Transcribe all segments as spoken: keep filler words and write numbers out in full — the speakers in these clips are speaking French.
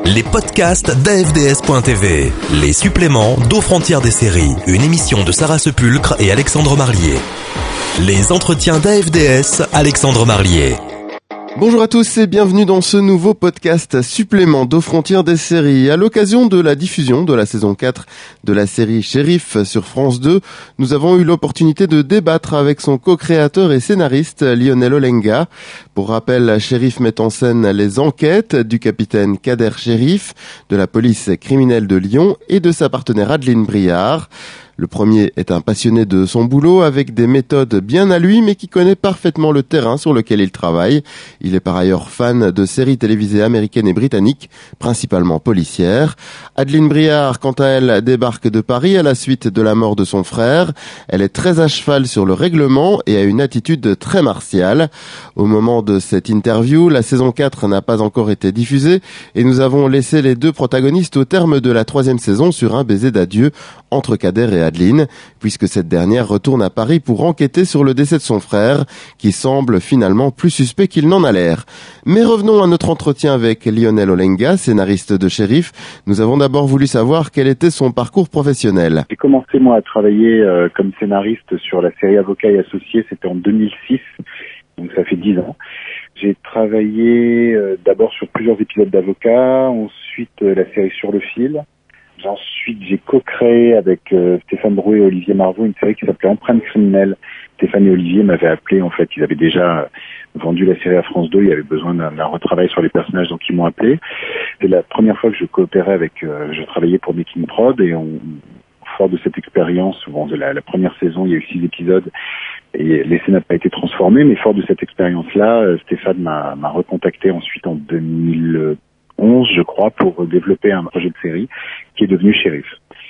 Les podcasts d'A F D S point T V. Les suppléments d'Aux frontières des séries. Une émission de Sarah Sepulcre et Alexandre Marlier. Les entretiens d'A F D S, Alexandre Marlier. Bonjour à tous et bienvenue dans ce nouveau podcast supplément d'Aux frontières des séries. À l'occasion de la diffusion de la saison quatre de la série Shérif sur France deux, nous avons eu l'opportunité de débattre avec son co-créateur et scénariste Lionel Olenga. Pour rappel, Shérif met en scène les enquêtes du capitaine Kader Chérif, de la police criminelle de Lyon et de sa partenaire Adeline Briard. Le premier est un passionné de son boulot avec des méthodes bien à lui mais qui connaît parfaitement le terrain sur lequel il travaille. Il est par ailleurs fan de séries télévisées américaines et britanniques, principalement policières. Adeline Briard, quant à elle, débarque de Paris à la suite de la mort de son frère. Elle est très à cheval sur le règlement et a une attitude très martiale. Au moment de cette interview, la saison quatre n'a pas encore été diffusée et nous avons laissé les deux protagonistes au terme de la troisième saison sur un baiser d'adieu entre Kader et Adeline, puisque cette dernière retourne à Paris pour enquêter sur le décès de son frère, qui semble finalement plus suspect qu'il n'en a l'air. Mais revenons à notre entretien avec Lionel Olenga, scénariste de Shérif. Nous avons d'abord voulu savoir quel était son parcours professionnel. J'ai commencé moi à travailler euh, comme scénariste sur la série Avocats et Associés, c'était en deux mille six, donc ça fait dix ans. J'ai travaillé euh, d'abord sur plusieurs épisodes d'Avocats, ensuite euh, la série Sur le fil. Ensuite, j'ai co-créé avec euh, Stéphane Drouet et Olivier Marvaux une série qui s'appelait Empreinte criminelle. Stéphane et Olivier m'avaient appelé, en fait, ils avaient déjà vendu la série à France deux, il y avait besoin d'un, d'un retravail sur les personnages, donc ils m'ont appelé. C'est la première fois que je coopérais avec, euh, je travaillais pour Making Prod et on, fort de cette expérience, bon, de la, la première saison, il y a eu six épisodes et l'essai n'a pas été transformé, mais fort de cette expérience-là, euh, Stéphane m'a, m'a recontacté ensuite en deux mille onze, je crois, pour développer un projet de série qui est devenu Shérif.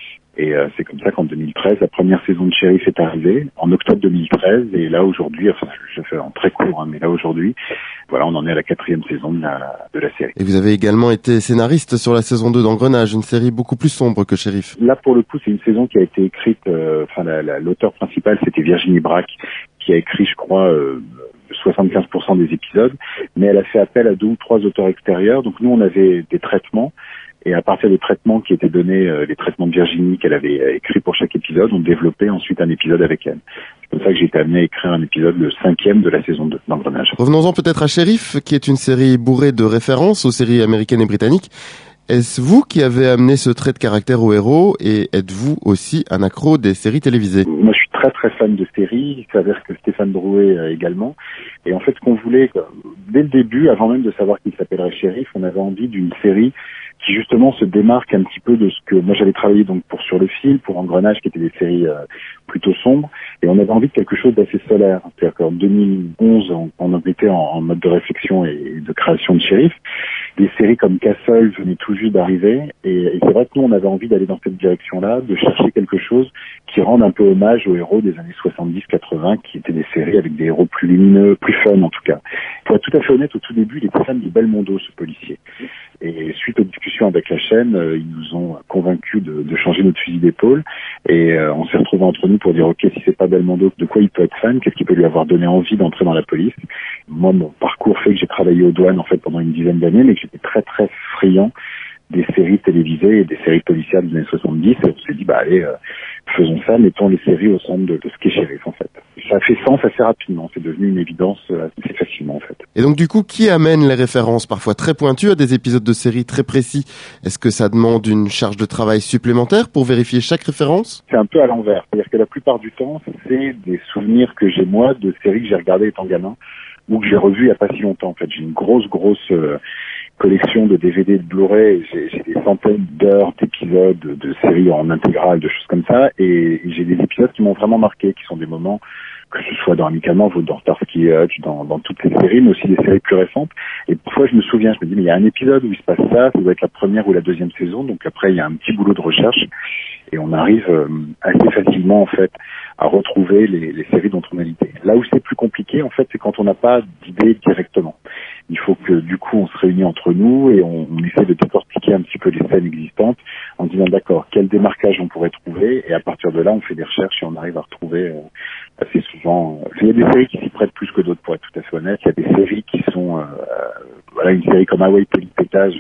Et euh, c'est comme ça qu'en deux mille treize, la première saison de Shérif est arrivée, en octobre deux mille treize, et là aujourd'hui, enfin je fais en très court, hein, mais là aujourd'hui, voilà, on en est à la quatrième saison de la, de la série. Et vous avez également été scénariste sur la saison deux d'Engrenage, une série beaucoup plus sombre que Shérif. Là pour le coup, c'est une saison qui a été écrite, euh, enfin la, la, l'auteur principal c'était Virginie Braque, qui a écrit, je crois, euh, soixante-quinze pour cent des épisodes, mais elle a fait appel à deux ou trois auteurs extérieurs. Donc nous, on avait des traitements, et à partir des traitements qui étaient donnés, euh, les traitements de Virginie qu'elle avait euh, écrits pour chaque épisode, on développait ensuite un épisode avec elle. C'est pour ça que j'ai été amené à écrire un épisode, le cinquième de la saison deux d'Engrenage. Revenons-en peut-être à Shérif, qui est une série bourrée de références aux séries américaines et britanniques. Est-ce vous qui avez amené ce trait de caractère au héros et êtes-vous aussi un accro des séries télévisées? Moi, je suis très très fan de séries. Il s'avère que Stéphane Drouet euh, également. Et en fait, ce qu'on voulait, dès le début, avant même de savoir qu'il s'appellerait Shérif, on avait envie d'une série qui justement se démarque un petit peu de ce que moi j'avais travaillé donc pour Sur le fil, pour Engrenage, qui étaient des séries euh, plutôt sombres, et on avait envie de quelque chose d'assez solaire. C'est-à-dire qu'en deux mille onze, on, on était en, en mode de réflexion et de création de Shérif. Des séries comme Castle venaient tout juste d'arriver, et, et c'est vrai que nous on avait envie d'aller dans cette direction-là, de chercher quelque chose qui rende un peu hommage aux héros des années soixante-dix quatre-vingts, qui étaient des séries avec des héros plus lumineux, plus fun en tout cas. Pour être tout à fait honnête, au tout début, il était fan de Belmondo, ce policier. Et suite aux discussions avec la chaîne, euh, ils nous ont convaincus de, de changer notre fusil d'épaule. Et euh, on s'est retrouvés entre nous pour dire, ok, si c'est pas Belmondo, de quoi il peut être fan? Qu'est-ce qui peut lui avoir donné envie d'entrer dans la police? Moi, mon parcours fait que j'ai travaillé aux douanes en fait pendant une dizaine d'années, mais que j'étais très très friand des séries télévisées et des séries policières des années soixante-dix. Et on s'est dit, bah allez, euh, faisons ça, mettons les séries au centre de, de ce qu'est Shérif en fait. Ça a fait sens assez rapidement, c'est devenu une évidence assez facilement en fait. Et donc du coup, qui amène les références parfois très pointues à des épisodes de séries très précis? Est-ce que ça demande une charge de travail supplémentaire pour vérifier chaque référence? C'est un peu à l'envers, c'est-à-dire que la plupart du temps, c'est des souvenirs que j'ai moi de séries que j'ai regardées étant gamin ou que j'ai revues il n'y a pas si longtemps en fait. J'ai une grosse grosse euh, collection de D V D, de Blu-ray, j'ai, j'ai des centaines d'heures d'épisodes, de, de séries en intégrale, de choses comme ça, et, et j'ai des épisodes qui m'ont vraiment marqué, qui sont des moments, que ce soit dans Amicalement ou dans Starsky et Hutch, dans, dans toutes ces séries, mais aussi des séries plus récentes. Et parfois, je me souviens, je me dis, mais il y a un épisode où il se passe ça, ça doit être la première ou la deuxième saison, donc après, il y a un petit boulot de recherche, et on arrive euh, assez facilement, en fait, à retrouver les, les séries dont on a l'idée. Là où c'est plus compliqué, en fait, c'est quand on n'a pas d'idée directement. Il faut que, du coup, on se réunit entre nous et on, on essaie de décortiquer un petit peu les scènes existantes en disant, d'accord, quel démarquage on pourrait trouver, et à partir de là, on fait des recherches et on arrive à retrouver euh, assez souvent. Euh, il y a des séries qui s'y prêtent plus que d'autres, pour être tout à fait honnête. Il y a des séries qui sont, euh, voilà, une série comme Hawaii Pétage, je, je parle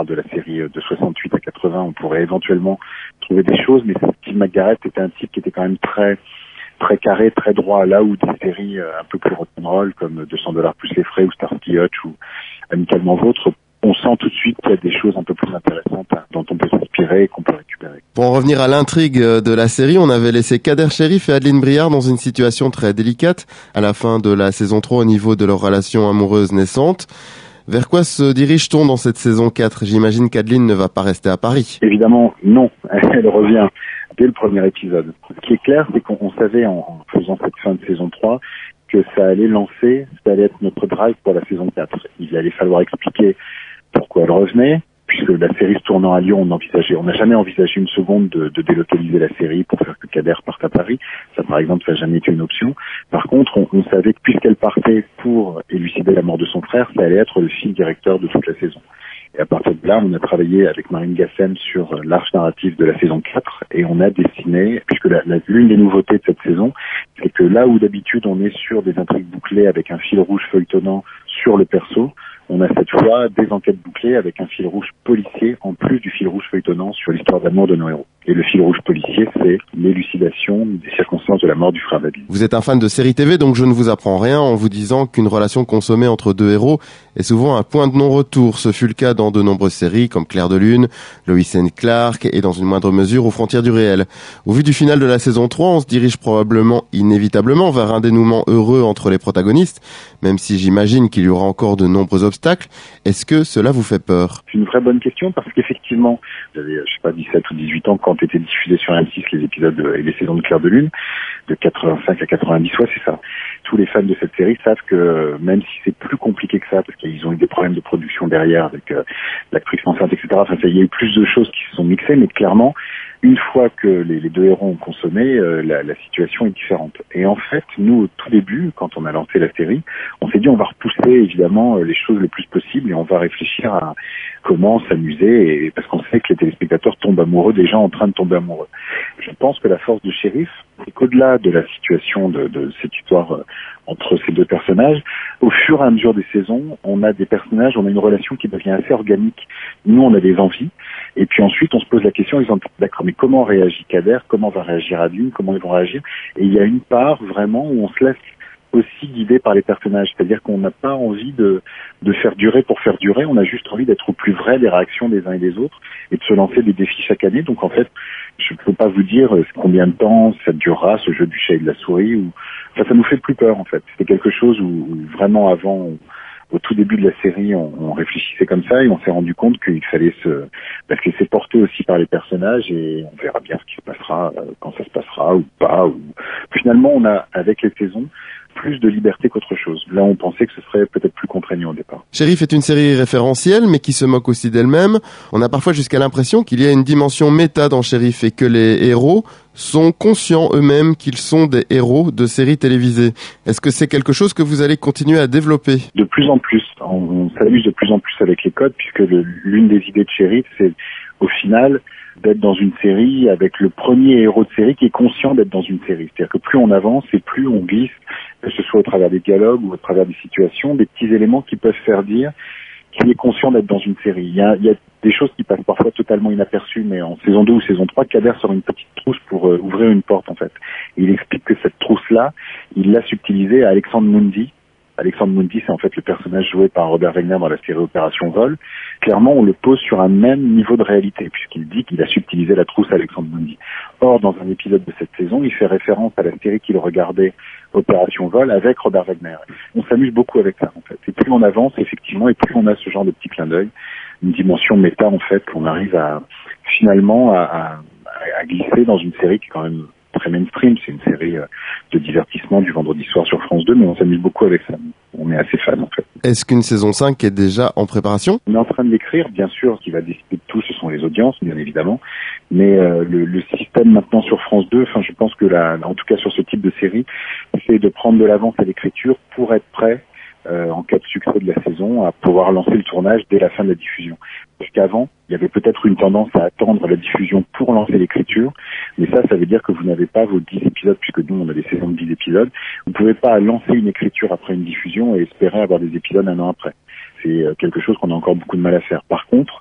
parle de la série de soixante-huit à quatre-vingts, on pourrait éventuellement trouver des choses, mais Steve McGarrett était un type qui était quand même très très carré, très droit, là où des séries un peu plus rock'n'roll comme deux cents dollars plus les frais ou Starsky Hutch ou Amicalement Vôtre, on sent tout de suite qu'il y a des choses un peu plus intéressantes dont on peut s'inspirer et qu'on peut récupérer. Pour en revenir à l'intrigue de la série, on avait laissé Kader Cherif et Adeline Briard dans une situation très délicate à la fin de la saison trois au niveau de leur relation amoureuse naissante. Vers quoi se dirige-t-on dans cette saison quatre? J'imagine qu'Adeline ne va pas rester à Paris. Évidemment, non. Elle revient dès le premier épisode. Ce qui est clair, c'est qu'on savait en, en faisant cette fin de saison trois que ça allait lancer, ça allait être notre drive pour la saison quatre. Il allait falloir expliquer pourquoi elle revenait, puisque la série se tournant à Lyon, on envisageait, on n'a jamais envisagé une seconde de, de délocaliser la série pour faire que Kader parte à Paris. Ça, par exemple, ça n'a jamais été une option. Par contre, on, on savait que puisqu'elle partait pour élucider la mort de son frère, ça allait être le fil directeur de toute la saison. Et à partir de là, on a travaillé avec Marine Gassen sur l'arche narrative de la saison quatre et on a dessiné, puisque la, la, l'une des nouveautés de cette saison, c'est que là où d'habitude on est sur des intrigues bouclées avec un fil rouge feuilletonnant sur le perso, on a cette fois des enquêtes bouclées avec un fil rouge policier en plus du fil rouge feuilletonnant sur l'histoire d'amour de nos héros. Et le fil rouge policier, c'est l'élucidation des circonstances de la mort du frère Baby. Vous êtes un fan de séries T V, donc je ne vous apprends rien en vous disant qu'une relation consommée entre deux héros est souvent un point de non-retour. Ce fut le cas dans de nombreuses séries comme Clair de Lune, Lois and Clark et dans une moindre mesure aux frontières du réel. Au vu du final de la saison trois, on se dirige probablement inévitablement vers un dénouement heureux entre les protagonistes, même si j'imagine qu'il y aura encore de nombreux obstacles. Est-ce que cela vous fait peur? C'est une vraie bonne question parce qu'effectivement, j'avais, je sais pas, dix-sept ou dix-huit ans quand étaient diffusés sur M six les épisodes de, et les saisons de Clair de Lune, de quatre-vingt-cinq à quatre-vingt-dix, ouais, c'est ça. Tous les fans de cette série savent que même si c'est plus compliqué que ça, parce qu'ils ont eu des problèmes de production derrière avec euh, l'actrice enceinte, et cetera. Enfin, ça, il y a eu plus de choses qui se sont mixées, mais clairement, une fois que les, les deux héros ont consommé, euh, la, la situation est différente. Et en fait, nous, au tout début, quand on a lancé la série, on s'est dit on va repousser évidemment les choses le plus possible et on va réfléchir à comment s'amuser, et, parce qu'on sait que les téléspectateurs tombent amoureux des gens en train de tomber amoureux. Je pense que la force de Shérif, c'est qu'au-delà de la situation de, de cette histoire euh, entre ces deux personnages, au fur et à mesure des saisons, on a des personnages, on a une relation qui devient assez organique. Nous, on a des envies, et puis ensuite, on se pose la question, en disant, d'accord, mais comment réagit Kader, comment va réagir Adeline, comment ils vont réagir? Et il y a une part vraiment où on se laisse aussi guidé par les personnages, c'est-à-dire qu'on n'a pas envie de, de faire durer pour faire durer, on a juste envie d'être au plus vrai des réactions des uns et des autres et de se lancer des défis chaque année. Donc en fait, je ne peux pas vous dire combien de temps ça durera, ce jeu du chat et de la souris, ou enfin ça nous fait plus peur en fait. C'était quelque chose où, où vraiment avant, au tout début de la série, on, on réfléchissait comme ça et on s'est rendu compte qu'il fallait se, parce que c'est porté aussi par les personnages et on verra bien ce qui se passera, quand ça se passera ou pas. Ou finalement, on a avec les saisons plus de liberté qu'autre chose. Là, on pensait que ce serait peut-être plus contraignant au départ. Shérif est une série référentielle, mais qui se moque aussi d'elle-même. On a parfois jusqu'à l'impression qu'il y a une dimension méta dans Shérif et que les héros sont conscients eux-mêmes qu'ils sont des héros de séries télévisées. Est-ce que c'est quelque chose que vous allez continuer à développer? De plus en plus. On, on s'amuse de plus en plus avec les codes, puisque le, l'une des idées de Shérif, c'est au final d'être dans une série avec le premier héros de série qui est conscient d'être dans une série. C'est-à-dire que plus on avance et plus on glisse, que ce soit au travers des dialogues ou au travers des situations, des petits éléments qui peuvent faire dire qu'il est conscient d'être dans une série. Il y a, il y a des choses qui passent parfois totalement inaperçues, mais en saison deux ou saison trois, Kader sort une petite trousse pour euh, ouvrir une porte, en fait. Et il explique que cette trousse-là, il l'a subtilisée à Alexandre Mundy. Alexandre Mundy, c'est en fait le personnage joué par Robert Wagner dans la série Opération Vol. Clairement, on le pose sur un même niveau de réalité, puisqu'il dit qu'il a subtilisé la trousse à Alexandre Mundy. Or, dans un épisode de cette saison, il fait référence à la série qu'il regardait, Opération Vol, avec Robert Wagner. On s'amuse beaucoup avec ça, en fait. Et plus on avance, effectivement, et plus on a ce genre de petit clin d'œil, une dimension méta, en fait, qu'on arrive à, finalement, à, à, à glisser dans une série qui est quand même très mainstream. C'est une série de divertissement du vendredi soir sur France deux, mais on s'amuse beaucoup avec ça. On est assez fan, en fait. Est-ce qu'une saison cinq est déjà en préparation? On est en train de l'écrire, bien sûr. Ce qui va décider de tout, ce sont les audiences, bien évidemment. Mais euh, le, le système maintenant sur France deux, enfin, je pense que là, en tout cas sur ce type de série, c'est de prendre de l'avance à l'écriture pour être prêt, euh, en cas de succès de la saison, à pouvoir lancer le tournage dès la fin de la diffusion. Parce qu'avant, il y avait peut-être une tendance à attendre la diffusion pour lancer l'écriture, mais ça, ça veut dire que vous n'avez pas vos dix épisodes, puisque nous, on a des saisons de dix épisodes. Vous ne pouvez pas lancer une écriture après une diffusion et espérer avoir des épisodes un an après. C'est quelque chose qu'on a encore beaucoup de mal à faire. Par contre,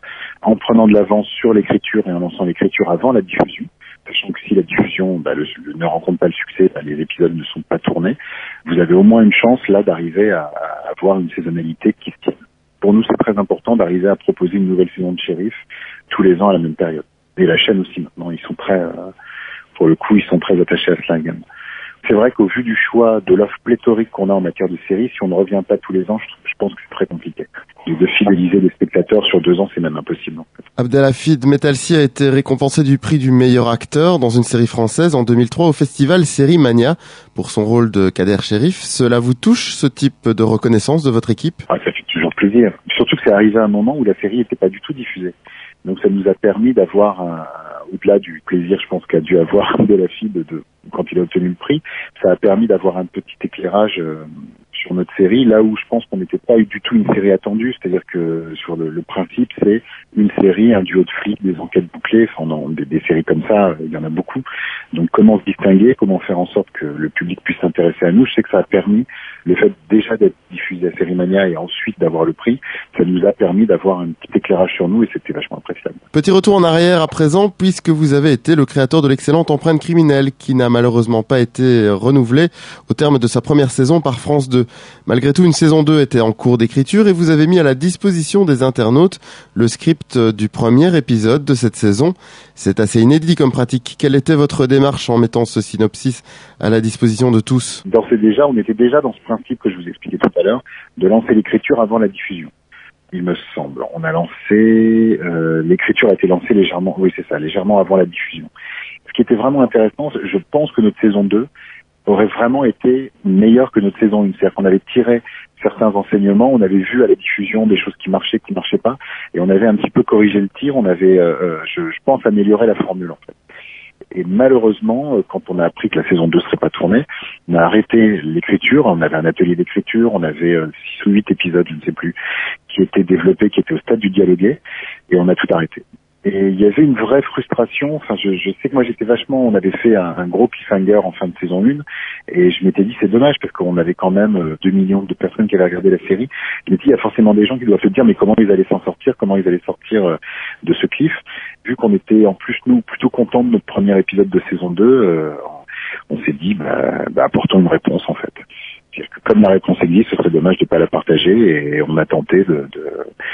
en prenant de l'avance sur l'écriture et en lançant l'écriture avant la diffusion. Sachant que si la diffusion bah, le, le, ne rencontre pas le succès, bah, les épisodes ne sont pas tournés, vous avez au moins une chance là d'arriver à, à avoir une saisonnalité qui se tient. Pour nous, c'est très important d'arriver à proposer une nouvelle saison de Shérif tous les ans à la même période. Et la chaîne aussi maintenant, ils sont très, euh, pour le coup, ils sont très attachés à cela également. C'est vrai qu'au vu du choix de l'offre pléthorique qu'on a en matière de séries, si on ne revient pas tous les ans, je, je pense que c'est très compliqué. Et de fidéliser les spectateurs sur deux ans, c'est même impossible. En fait. Abdelhafid Metalsi a été récompensé du prix du meilleur acteur dans une série française en deux mille trois au festival Série Mania pour son rôle de Kader Chérif. Cela vous touche, ce type de reconnaissance de votre équipe? Ah, ça fait toujours plaisir. Surtout que c'est arrivé à un moment où la série n'était pas du tout diffusée. Donc ça nous a permis d'avoir, un, au-delà du plaisir, je pense qu'a dû avoir Abdelhafid de, de quand il a obtenu le prix, ça a permis d'avoir un petit éclairage euh, sur notre série, là où je pense qu'on n'était pas du tout une série attendue, c'est-à-dire que sur le, le principe, c'est une série, un duo de flics, des enquêtes bouclées, enfin non, des, des séries comme ça, il y en a beaucoup. Donc comment se distinguer, comment faire en sorte que le public puisse s'intéresser à nous, je sais que ça a permis, le fait déjà d'être diffusé à Série Mania et ensuite d'avoir le prix, ça nous a permis d'avoir un petit éclairage sur nous et c'était vachement appréciable. Petit retour en arrière à présent, puisque vous avez été le créateur de l'excellente Empreinte criminelle, qui n'a malheureusement pas été renouvelée au terme de sa première saison par France deux. Malgré tout, une saison deux était en cours d'écriture et vous avez mis à la disposition des internautes le script du premier épisode de cette saison. C'est assez inédit comme pratique. Quelle était votre démarche en mettant ce synopsis à la disposition de tous? D'ores et déjà, on était déjà dans ce principe que je vous expliquais tout à l'heure, de lancer l'écriture avant la diffusion. Il me semble. On a lancé, euh, l'écriture a été lancée légèrement, oui c'est ça, légèrement avant la diffusion. Ce qui était vraiment intéressant, je pense que notre saison deux aurait vraiment été meilleure que notre saison un. C'est-à-dire qu'on avait tiré certains enseignements, on avait vu à la diffusion des choses qui marchaient, qui marchaient pas, et on avait un petit peu corrigé le tir, on avait, euh, je, je pense, amélioré la formule en fait. Et malheureusement, quand on a appris que la saison deux serait pas tournée, on a arrêté l'écriture. On avait un atelier d'écriture, on avait six ou huit épisodes, je ne sais plus, qui étaient développés, qui étaient au stade du dialogué, et on a tout arrêté. Et il y avait une vraie frustration. Enfin, je, je sais que moi j'étais vachement. On avait fait un, un gros cliffhanger en fin de saison un, et je m'étais dit c'est dommage parce qu'on avait quand même deux millions de personnes qui avaient regardé la série. Je me dis il y a forcément des gens qui doivent se dire mais comment ils allaient s'en sortir, comment ils allaient sortir de ce cliff. Vu qu'on était en plus nous plutôt contents de notre premier épisode de saison deux, euh, on s'est dit bah, bah apportons une réponse en fait. C'est-à-dire que comme la réponse existe, ce serait dommage de pas la partager et on a tenté de, de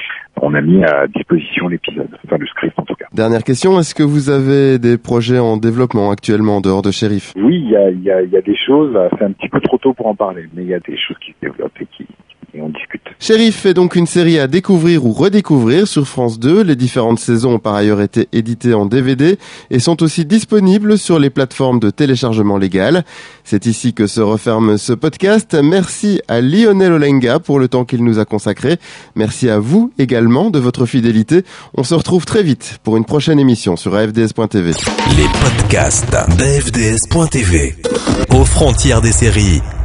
on a mis à disposition l'épisode, enfin le script en tout cas. Dernière question, est-ce que vous avez des projets en développement actuellement en dehors de Shérif? Oui, il y a, il y a, il y a des choses, c'est un petit peu trop tôt pour en parler, mais il y a des choses qui se développent et qui et on discute. Shérif est donc une série à découvrir ou redécouvrir sur France deux. Les différentes saisons ont par ailleurs été éditées en D V D et sont aussi disponibles sur les plateformes de téléchargement légal. C'est ici que se referme ce podcast. Merci à Lionel Olenga pour le temps qu'il nous a consacré. Merci à vous également de votre fidélité. On se retrouve très vite pour une prochaine émission sur A F D S point T V. Les podcasts d'A F D S point T V. Aux frontières des séries.